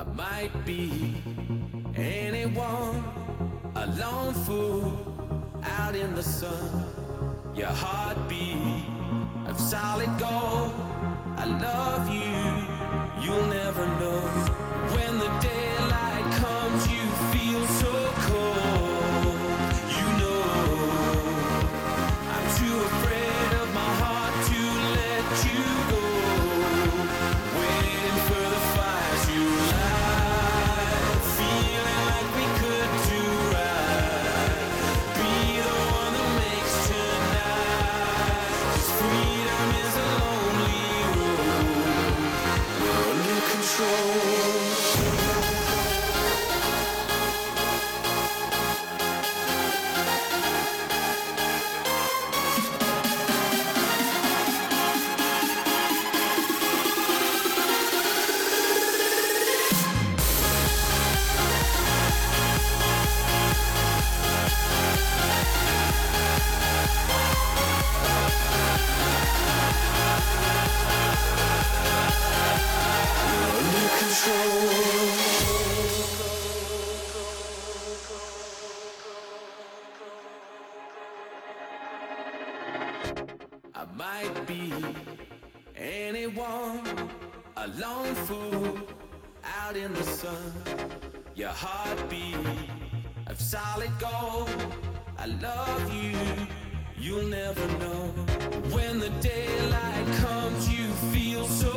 might be anyone, a lone fool out in the sun. Your heartbeat of solid gold. I love you, you'll never know. When the daylight comes, you feel so cold. You know, I'm too afraid of my heart to let you go. Waiting for the fires you light, feeling like we could do right. Be the one that makes tonight. 'Cause freedom is a lonely road. We're under control. I might be anyone, a lone fool out in the sun. Your heartbeat of solid gold. I love you, you'll never know. When the daylight comes, you feel so